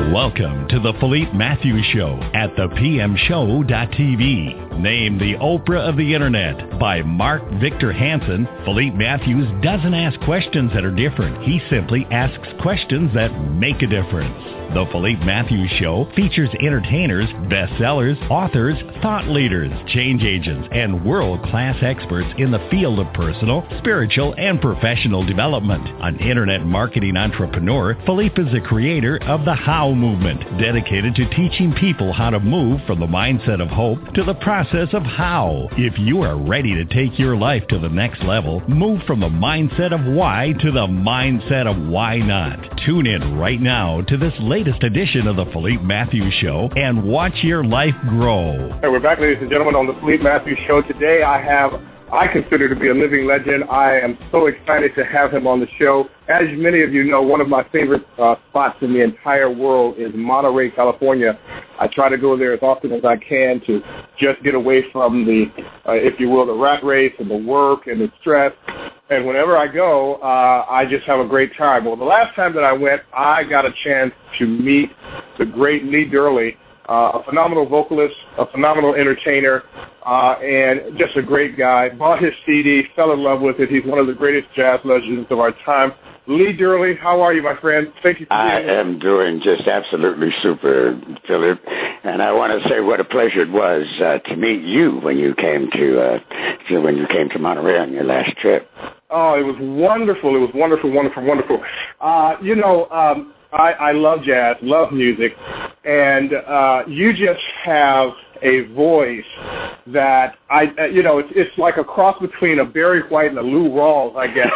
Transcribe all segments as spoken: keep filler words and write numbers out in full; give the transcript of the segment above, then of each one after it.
Welcome to the Philippe Matthews Show at the p m show dot t v. Named the Oprah of the Internet by Mark Victor Hansen, Philippe Matthews doesn't ask questions that are different. He simply asks questions that make a difference. The Philippe Matthews Show features entertainers, bestsellers, authors, thought leaders, change agents, and world-class experts in the field of personal, spiritual, and professional development. An internet marketing entrepreneur, Philippe is the creator of the How Movement, dedicated to teaching people how to move from the mindset of hope to the process of how. If you are ready to take your life to the next level, move from the mindset of why to the mindset of why not. Tune in right now to this latest edition of the Philippe Matthews Show and watch your life grow. Hey, we're back, ladies and gentlemen, on the Philippe Matthews Show. Today I have, I consider to be a living legend. I am so excited to have him on the show. As many of you know, one of my favorite uh, spots in the entire world is Monterey, California. I try to go there as often as I can to just get away from the, uh, if you will, the rat race and the work and the stress. And whenever I go, uh, I just have a great time. Well, the last time that I went, I got a chance to meet the great Lee Durley, uh, a phenomenal vocalist, a phenomenal entertainer, uh, and just a great guy. Bought his C D, fell in love with it. He's one of the greatest jazz legends of our time. Lee Durley, how are you, my friend? Thank you for being here. I am doing just absolutely super, Philip. And I want to say what a pleasure it was uh, to meet you when you came to uh, when you came to Monterey on your last trip. Oh, it was wonderful. It was wonderful, wonderful, wonderful. Uh, you know, um, I, I love jazz, love music, and uh, you just have a voice that I, uh, you know, it's it's like a cross between a Barry White and a Lou Rawls, I guess.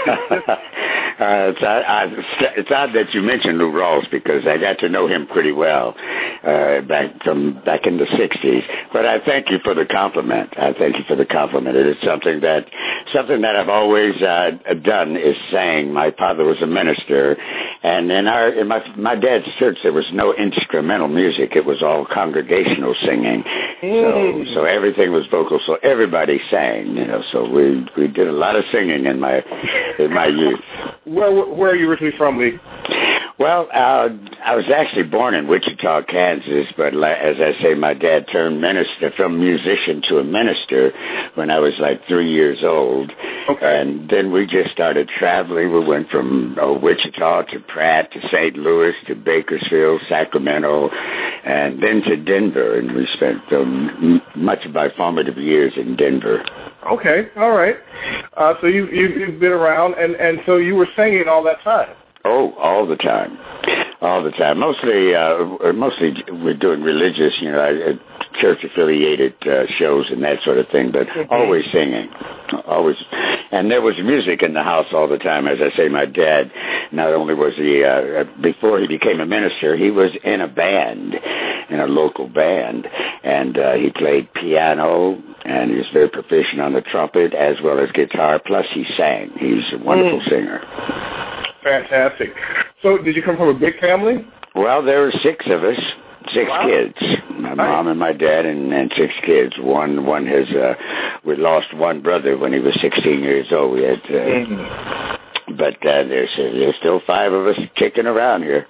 Uh, it's, I, I, it's odd that you mentioned Lou Rawls because I got to know him pretty well uh, back from back in the sixties. But I thank you for the compliment. I thank you for the compliment. It is something that something that I've always uh, done is sang. My father was a minister, and in our in my my dad's church there was no instrumental music. It was all congregational singing. Mm. So so everything was vocal. So everybody sang. You know. So we we did a lot of singing in my in my youth. Where where are you originally from, Lee? Well, uh, I was actually born in Wichita, Kansas, but as I say, my dad turned minister, from musician to a minister when I was like three years old. Okay. And then we just started traveling. We went from uh, Wichita to Pratt to Saint Louis to Bakersfield, Sacramento, and then to Denver. And we spent um, much of my formative years in Denver. Okay, all right. Uh, so you, you, you've been around, and, and so you were singing all that time. Oh, all the time, all the time. Mostly, uh, mostly we're doing religious, you know, church-affiliated uh, shows and that sort of thing, but mm-hmm. always singing, always. And there was music in the house all the time. As I say, my dad, not only was he, uh, before he became a minister, he was in a band, in a local band, and uh, he played piano, and he was very proficient on the trumpet as well as guitar, plus he sang. He's a wonderful mm. singer. Fantastic. So did you come from a big family? Well, there were six of us, six wow. kids. My Hi. mom and my dad and, and six kids. One one has, uh, we lost one brother when he was sixteen years old. We had, uh, mm-hmm. But uh, there's, uh, there's still five of us kicking around here.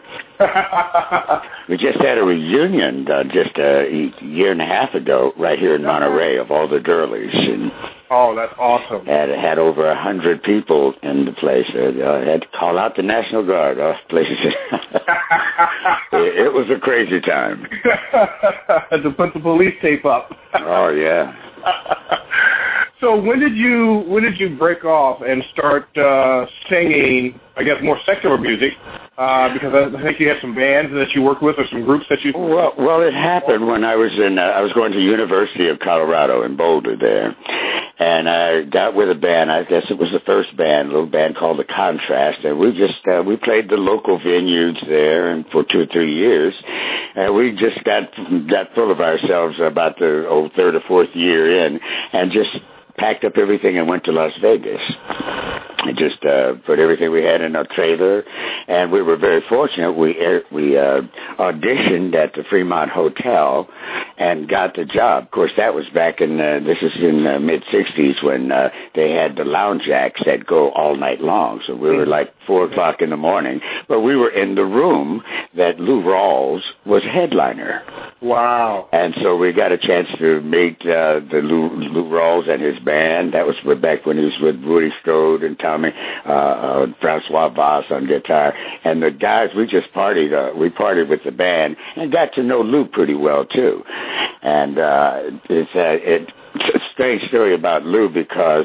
We just had a reunion uh, just a year and a half ago right here in Monterey of all the Durleys. And oh, that's awesome. Had, had over a hundred people in the place. Uh, I had to call out the National Guard off places. it, it was a crazy time. Had to put the police tape up. Oh, yeah. So when did you when did you break off and start uh, singing, I guess, more secular music? Uh, because I think you had some bands that you worked with or some groups that you... Well, well it happened when I was in, uh, I was going to University of Colorado in Boulder there. And I got with a band, I guess it was the first band, a little band called The Contrast. And we just, uh, we played the local venues there and for two or three years. And we just got, got full of ourselves about the oh, third or fourth year in and just packed up everything and went to Las Vegas. just uh, put everything we had in a trailer, and we were very fortunate. We we uh, auditioned at the Fremont Hotel and got the job. Of course, that was back in, uh, this is in the mid-sixties when uh, they had the lounge acts that go all night long. So we were like four o'clock in the morning, but we were in the room that Lou Rawls was headliner. Wow. And so we got a chance to meet uh, the Lou, Lou Rawls and his band. That was back when he was with Rudy Strode and Tommy, uh, uh, Francois Voss on guitar. And the guys, we just partied, uh, we partied with the band and got to know Lou pretty well, too. And uh, it's, uh, it, it's a strange story about Lou because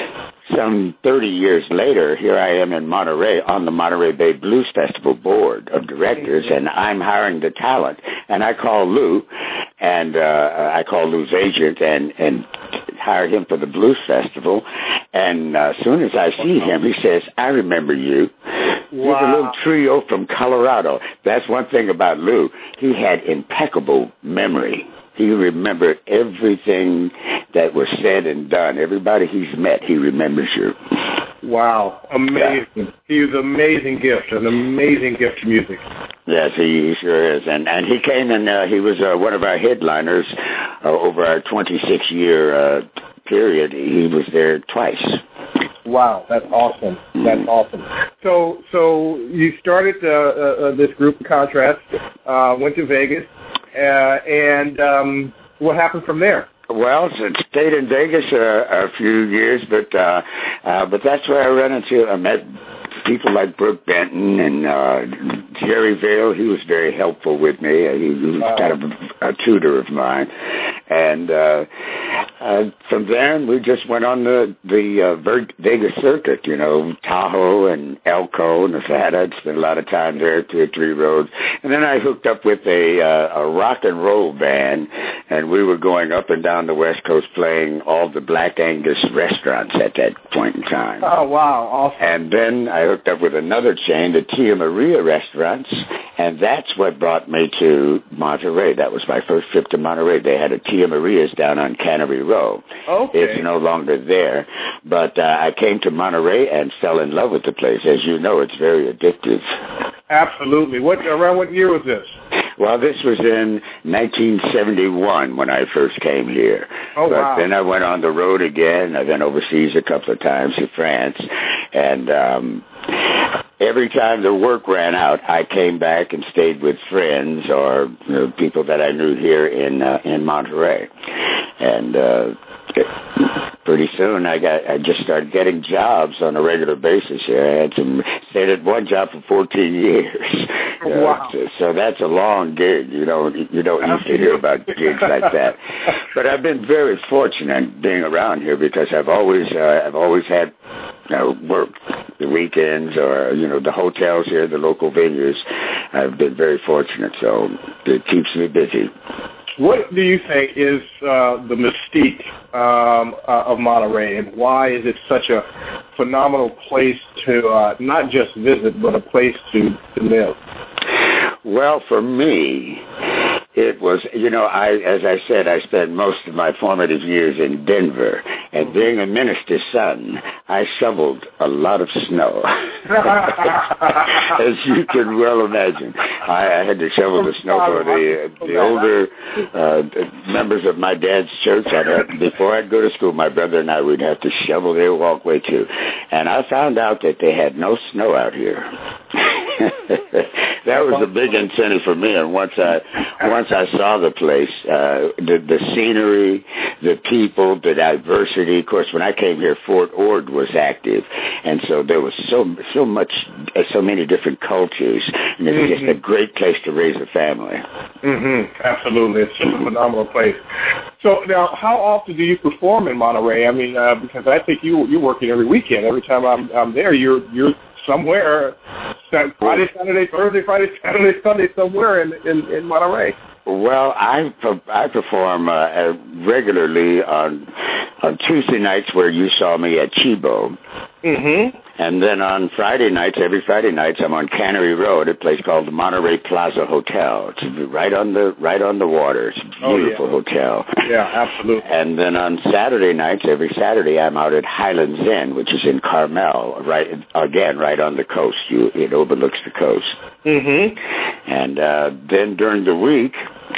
some thirty years later, here I am in Monterey on the Monterey Bay Blues Festival Board of Directors, and I'm hiring the talent. And I call Lou, and uh, I call Lou's agent and, and hire him for the Blues Festival. And uh, as soon as I see him, he says, I remember you. Wow. He's a little trio from Colorado. That's one thing about Lou. He had impeccable memory. He remembered everything that was said and done. Everybody he's met, he remembers you. Wow. Amazing. Yeah. He was an amazing gift, an amazing gift to music. Yes, he, he sure is. And and he came and uh, he was uh, one of our headliners uh, over our twenty-six year uh, period. He was there twice. Wow, that's awesome. That's mm. awesome. So so you started uh, uh, this group, Contrast, uh, went to Vegas, uh, and um, what happened from there? Well, stayed in Vegas uh, a few years, but uh, uh, but that's where I ran into. I met people like Brooke Benton and uh, Jerry Vale. He was very helpful with me. He, he was wow. kind of a, a tutor of mine. And uh, uh, from there, we just went on the, the uh, Vegas circuit, you know, Tahoe and Elko, Nevada. I'd spent a lot of time there, two or three roads. And then I hooked up with a, uh, a rock and roll band, and we were going up and down the West Coast playing all the Black Angus restaurants at that point in time. Oh, wow. Awesome. And then I hooked up with another chain, the Tia Maria restaurants, and that's what brought me to Monterey. That was my first trip to Monterey. They had a Tia Maria's down on Cannery Row. Okay. It's no longer there, but uh, I came to Monterey and fell in love with the place. As you know, it's very addictive. Absolutely. What around what year was this? Well, this was in nineteen seventy-one when I first came here. Oh, but wow. Then I went on the road again. I've been overseas a couple of times to France. And um, every time the work ran out, I came back and stayed with friends or you know, people that I knew here in uh, in Monterey. And uh, pretty soon I got I just started getting jobs on a regular basis here. I had some stayed at one job for fourteen years. Wow. Uh, so, so that's a long gig. You know, you don't used to hear about gigs like that. But I've been very fortunate being around here because I've always uh, I've always had you know, work the weekends or you know the hotels here, the local venues. I've been very fortunate, so it keeps me busy. What do you think is uh, the mystique um, uh, of Monterey, and why is it such a phenomenal place to uh, not just visit, but a place to, to live? Well, for me, it was, you know, I, as I said, I spent most of my formative years in Denver, and being a minister's son, I shoveled a lot of snow, as you can well imagine. I, I had to shovel the snow for the uh, the older uh, members of my dad's church. I'd have, before I'd go to school, my brother and I would have to shovel their walkway too, and I found out that they had no snow out here. That was a big incentive for me, and once I once I saw the place, uh, the the scenery, the people, the diversity. Of course, when I came here, Fort Ord was active, and so there was so so much, uh, so many different cultures, and it's mm-hmm. just a great place to raise a family. Mm-hmm. Absolutely, it's just a phenomenal place. So now, how often do you perform in Monterey? I mean, uh, because I think you you're working every weekend. Every time I'm I'm there, you're you're somewhere, Friday, Saturday, Thursday, Friday, Saturday, Sunday, somewhere in, in, in Monterey. Well, I I perform uh, regularly on on Tuesday nights where you saw me at Chibo. Mm-hmm. And then on Friday nights, every Friday nights, I'm on Cannery Road, a place called the Monterey Plaza Hotel. It's right on the right on the water. It's a beautiful oh, yeah. hotel. Yeah, absolutely. And then on Saturday nights, every Saturday, I'm out at Highlands Inn, which is in Carmel, right again, right on the coast. You, it overlooks the coast. Mm-hmm. And uh, then during the week.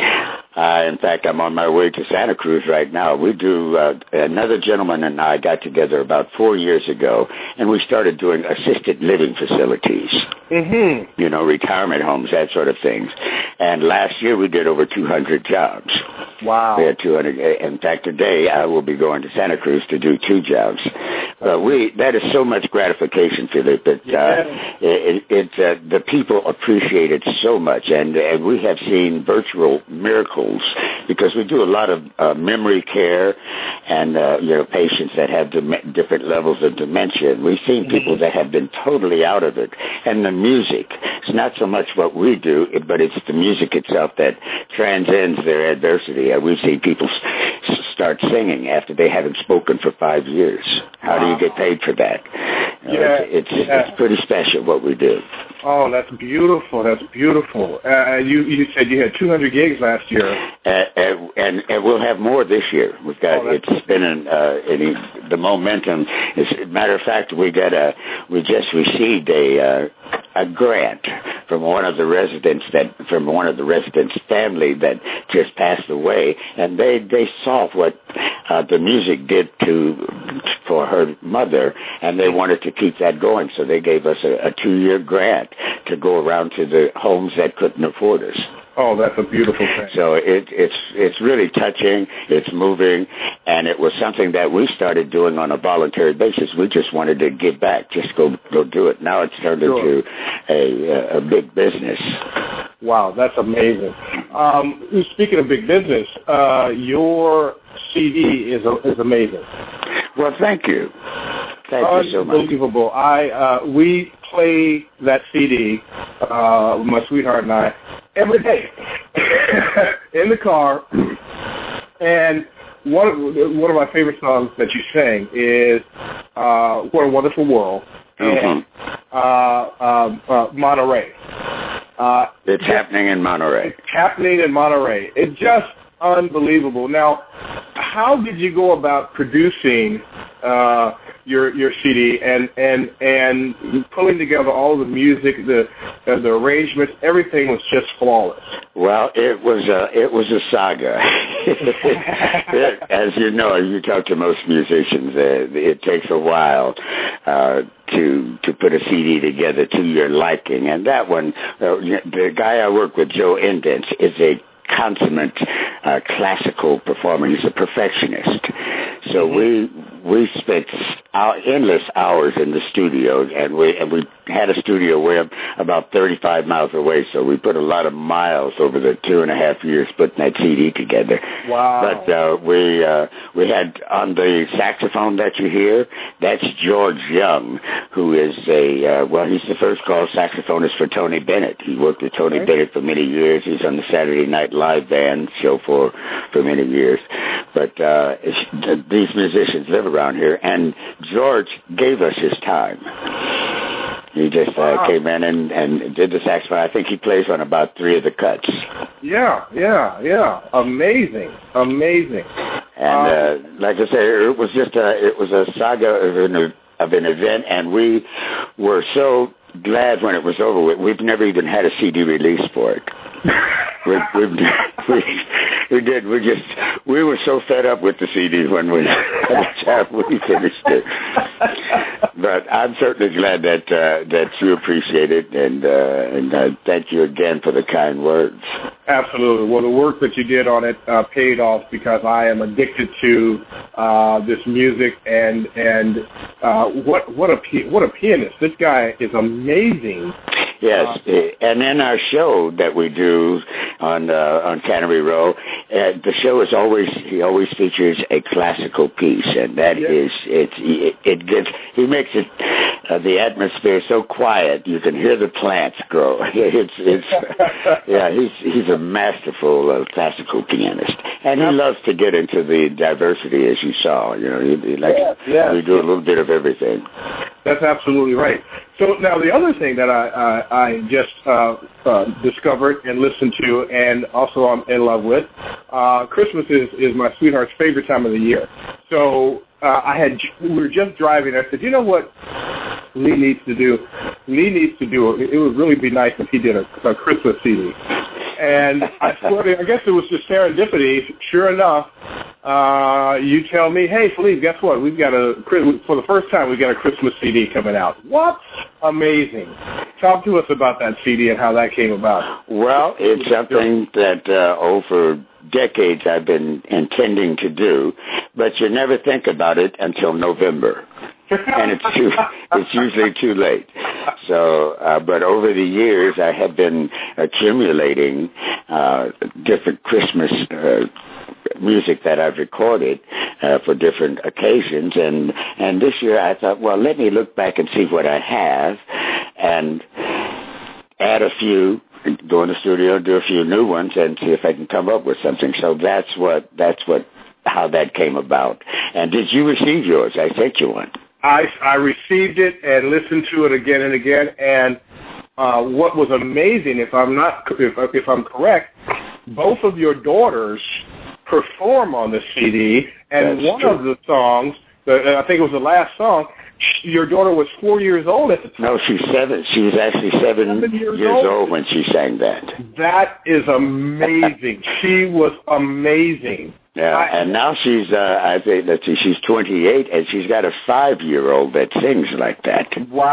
Uh, in fact, I'm on my way to Santa Cruz right now. We do, uh, another gentleman and I got together about four years ago, and we started doing assisted living facilities. Mm-hmm. You know, retirement homes, that sort of things. And last year we did over two hundred jobs. Wow. We had two hundred. In fact, today I will be going to Santa Cruz to do two jobs. But we, that is so much gratification, Philip, that yeah. uh, it, it uh, the people appreciate it so much. And, and we have seen virtual miracles because we do a lot of uh, memory care and, uh, you know, patients that have dem- different levels of dementia. And we've seen people mm-hmm. that have been totally out of it. And the music, it's not so much what we do, but it's the music itself that transcends their adversity. Uh, we've seen people s- start singing after they haven't spoken for five years. How wow. do you get paid for that? You know, yeah, it's, it's, yeah. it's pretty special what we do. Oh, that's beautiful. That's beautiful. Uh, you you said you had two hundred gigs last year. Uh, and, and and we'll have more this year. We've got oh, it's been an, uh, any, the momentum. Is, matter of fact, we got a we just received a uh, a grant from one of the residents that from one of the residents' family that just passed away, and they they saw what uh, the music did to for her mother, and they wanted to keep that going, so they gave us a, a two-year grant to go around to the homes that couldn't afford us. Oh, that's a beautiful thing. So it, it's it's really touching, it's moving, and it was something that we started doing on a voluntary basis. We just wanted to give back, just go go do it. Now it's turned sure. into a, a big business. Wow, that's amazing. Um, speaking of big business, uh, your C D is is amazing. Well, thank you. Thank you so much. Unbelievable. I uh, we play that C D, uh, my sweetheart and I, every day in the car. And one of, one of my favorite songs that you sing is uh, "What a Wonderful World" and mm-hmm. uh, um, uh, Monterey. Uh, it's happening in Monterey. It's happening in Monterey. It's just unbelievable. Now, how did you go about producing uh, your your C D and and and pulling together all the music, the uh, the arrangements? Everything was just flawless. Well, it was a it was a saga. it, as you know, you talk to most musicians, uh, it takes a while uh, to to put a C D together to your liking, and that one, uh, the guy I work with, Joe Indents, is a consummate uh, classical performer. He's a perfectionist. So mm-hmm. we we spent our endless hours in the studio, and we and we had a studio where about thirty-five miles away. So we put a lot of miles over the two and a half years putting that C D together. Wow! But uh, we uh, we had on the saxophone that you hear, that's George Young, who is a uh, well, he's the first call saxophonist for Tony Bennett. He worked with Tony okay. Bennett for many years. He's on the Saturday Night Live band show for for many years. But uh, these musicians live around here, and George gave us his time. He just uh, wow. came in and, and did the saxophone. I think he plays on about three of the cuts. Yeah, yeah, yeah. Amazing, amazing. And uh, like I say, it was just a it was a saga of an, of an event, and we were so glad when it was over with. We've never even had a C D release for it. we, we, we, we did. We just we were so fed up with the C D when we we finished it. But I'm certainly glad that uh, that you appreciate it, and uh, and uh, thank you again for the kind words. Absolutely. Well, the work that you did on it uh, paid off because I am addicted to uh, this music, and and uh, what what a what a pianist! This guy is amazing. Yes, uh, and in our show that we do on uh, on Cannery Row, uh, the show is always he always features a classical piece, and that yes. is it's it, it gets he makes it uh, the atmosphere so quiet you can hear the plants grow. It's it's yeah he's he's a masterful uh, classical pianist, and he loves to get into the diversity, as you saw. You know, he, he likes yes, yes, we do yes. a little bit of everything. That's absolutely right. So now the other thing that I I, I just uh, uh, discovered and listened to, and also I'm in love with, uh, Christmas is, is my sweetheart's favorite time of the year. So uh, I had we were just driving. I said, you know what Lee needs to do? Lee needs to do. It would really be nice if he did a, a Christmas C D. And I swear to, I guess it was just serendipity. Sure enough, uh, you tell me, hey, Philippe, guess what? We've got a, for the first time, we've got a Christmas C D coming out. What? Amazing. Talk to us about that C D and how that came about. Well, it's something that uh, over decades I've been intending to do, but you never think about it until November. And it's too, it's usually too late. So, uh, but over the years, I have been accumulating uh, different Christmas uh, music that I've recorded uh, for different occasions, and and this year I thought, well, let me look back and see what I have, and add a few. Go in the studio, do a few new ones, and see if I can come up with something. So that's what that's what how that came about. And did you receive yours? I sent you one. I, I received it and listened to it again and again, and uh, what was amazing, if I'm not, if, if I'm correct, both of your daughters perform on the C D, and That's one true. of the songs, the, I think it was the last song, your daughter was four years old at the time. No, she's seven. She was actually seven, seven years, years old. old when she sang that. That is amazing. She was amazing. Yeah, I, and now she's, uh, I think, let's see, she's twenty-eight, and she's got a five-year-old that sings like that.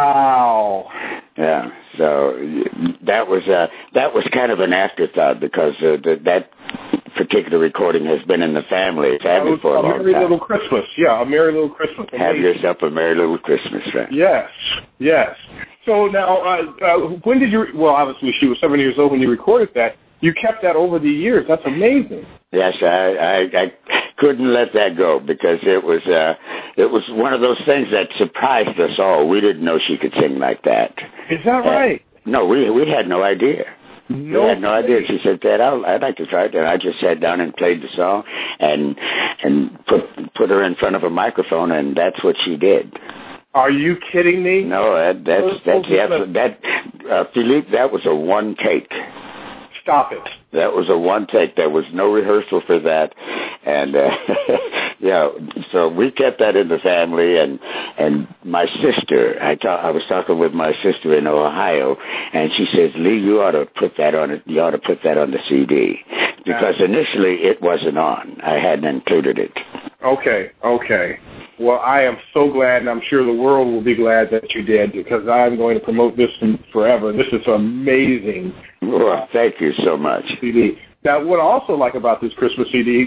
Wow. Yeah, so that was uh, that was kind of an afterthought, because uh, the, that particular recording has been in the family, family for a, a long time. A Merry Little Christmas, yeah, A Merry Little Christmas. Amazing. Have yourself a Merry Little Christmas, right? Yes, yes. So now, uh, uh, when did you, well, obviously she was seven years old when you recorded that. You kept that over the years. That's amazing. Yes, I, I, I couldn't let that go, because it was uh, it was one of those things that surprised us all. We didn't know she could sing like that. Is that right? Uh, no, we we had no idea. No we had no idea. She said, Dad, I'll, I'd like to try it. And I just sat down and played the song and and put put her in front of a microphone, and that's what she did. Are you kidding me? No, that, that's that's the that uh, Philippe. That was a one take. Stop it. That was a one take. There was no rehearsal for that, and uh, yeah, so we kept that in the family. And and my sister, I ta- I was talking with my sister in Ohio, and she says, Lee, you ought to put that on it. You ought to put that on the C D, because initially it wasn't on. I hadn't included it. Okay, okay. Well, I am so glad, and I'm sure the world will be glad that you did, because I'm going to promote this forever. This is amazing. Well, thank you so much. C D. Now, what I also like about this Christmas C D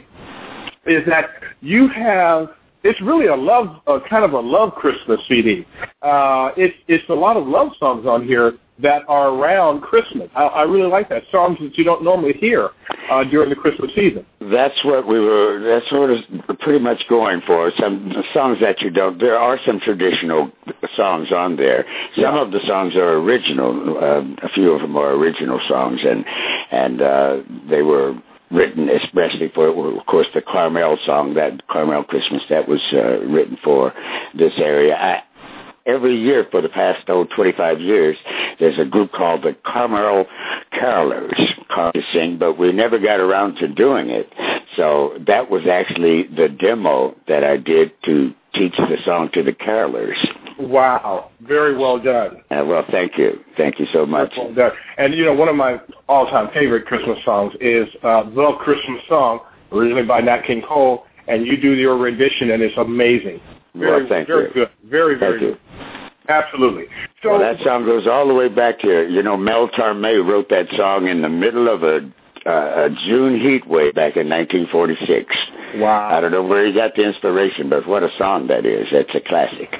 is that you have, it's really a love, a kind of a love Christmas C D. Uh, it's, it's a lot of love songs on here that are around Christmas. I, I really like that. Songs that you don't normally hear uh, during the Christmas season. That's what we were, that's what we're pretty much going for. Some songs that you don't, there are some traditional songs on there. Some yeah. of the songs are original. Uh, a few of them are original songs, and, and uh, they were written especially for, of course, the Carmel song, that Carmel Christmas, that was uh, written for this area. I, Every year for the past, oh, twenty-five years, there's a group called the Carmel Carolers to sing, but we never got around to doing it. So that was actually the demo that I did to teach the song to the carolers. Wow. Very well done. Uh, well, thank you. Thank you so much. Very well done. And, you know, one of my all-time favorite Christmas songs is uh, The Christmas Song, originally by Nat King Cole, and you do your rendition, and it's amazing. Very, well, thank very you. good. Very, very thank good. Absolutely. So well, that song goes all the way back to, you know, Mel Torme wrote that song in the middle of a, uh, a June heat wave back in nineteen forty-six. Wow. I don't know where he got the inspiration, but what a song that is. That's a classic.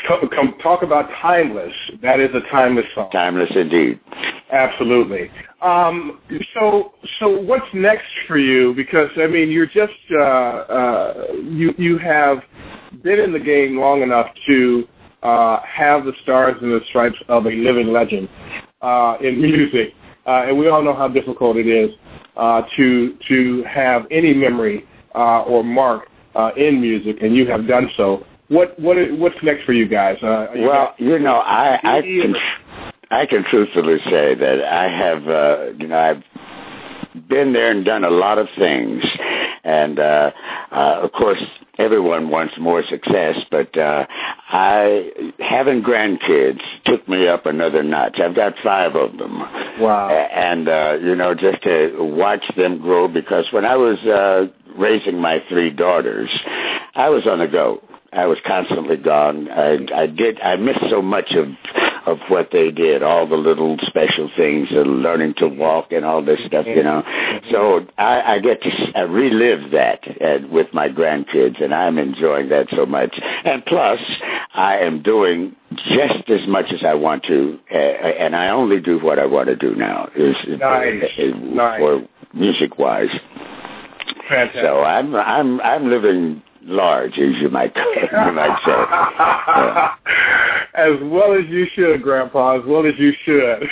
come, come talk about timeless. That is a timeless song. Timeless indeed. Absolutely. Um, so, so what's next for you? Because I mean, you're just uh, uh, you you have been in the game long enough to uh, have the stars and the stripes of a living legend uh, in music, uh, and we all know how difficult it is uh, to to have any memory uh, or mark uh, in music, and you have done so. What what what's next for you guys? Uh, you well, guys, you know, I I can, I can truthfully say that I have, uh, you know, I've been there and done a lot of things, and uh, uh, of course, everyone wants more success. But uh, I having grandkids took me up another notch. I've got five of them. Wow! And uh, you know, just to watch them grow, because when I was uh, raising my three daughters, I was on the go. I was constantly gone. I, I did. I missed so much of of what they did, all the little special things, uh, learning to walk and all this stuff, you know. So I, I get to I relive that uh, with my grandkids, and I'm enjoying that so much. And plus, I am doing just as much as I want to, uh, and I only do what I want to do now. Is nice. uh, uh, nice. For music wise. Fantastic. So I'm I'm I'm living large, as you might you might say. Yeah. As well as you should, Grandpa, as well as you should.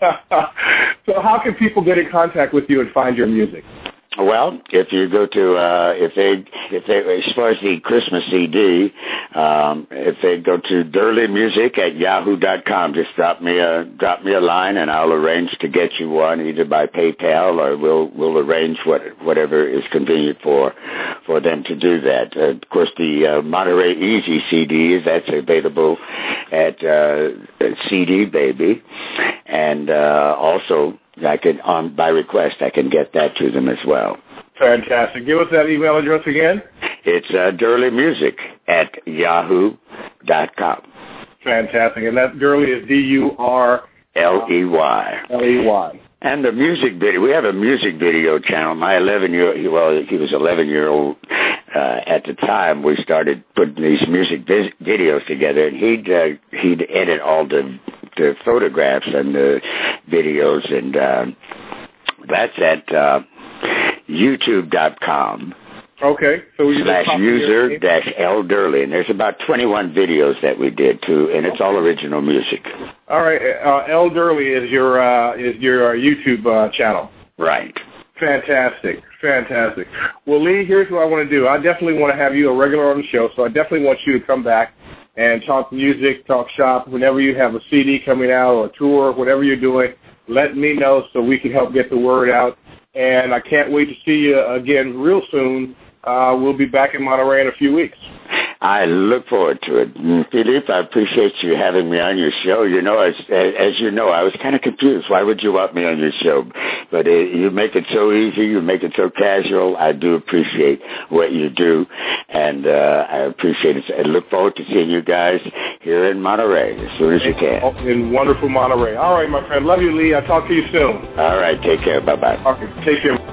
So how can people get in contact with you and find your music? Well, if you go to, uh, if they, if they, as far as the Christmas C D, um, if they go to Durley Music at yahoo dot com, just drop me a, drop me a line and I'll arrange to get you one either by PayPal or we'll, we'll arrange what, whatever is convenient for, for them to do that. Uh, of course, the, uh, Monterey Easy C D, that's available at, uh, C D Baby. And, uh, also, I can, on by request, I can get that to them as well. Fantastic. Give us that email address again. It's uh, Durley Music at yahoo dot com. Fantastic. And that Durley is D U R L E Y. L E Y. And the music video, we have a music video channel. My eleven-year, well, he was eleven-year-old uh, at the time. We started putting these music vis- videos together, and he'd uh, he'd edit all the the photographs and the videos, and uh, that's at uh, youtube dot com. Okay. So you slash user dash L Durley, and there's about twenty-one videos that we did too, and it's okay. All original music. All right, uh, L Durley is your uh, is your uh, YouTube uh, channel. Right. Fantastic, fantastic. Well, Lee, here's what I want to do. I definitely want to have you a regular on the show, so I definitely want you to come back and talk music, talk shop. Whenever you have a C D coming out or a tour, whatever you're doing, let me know so we can help get the word out. And I can't wait to see you again real soon. Uh, we'll be back in Monterey in a few weeks. I look forward to it. Philippe, I appreciate you having me on your show. You know, as as you know, I was kind of confused. Why would you want me on your show? But uh, you make it so easy. You make it so casual. I do appreciate what you do, and uh, I appreciate it. I look forward to seeing you guys here in Monterey as soon as you can. In wonderful Monterey. All right, my friend. Love you, Lee. I'll talk to you soon. All right. Take care. Bye-bye. Okay. Take care.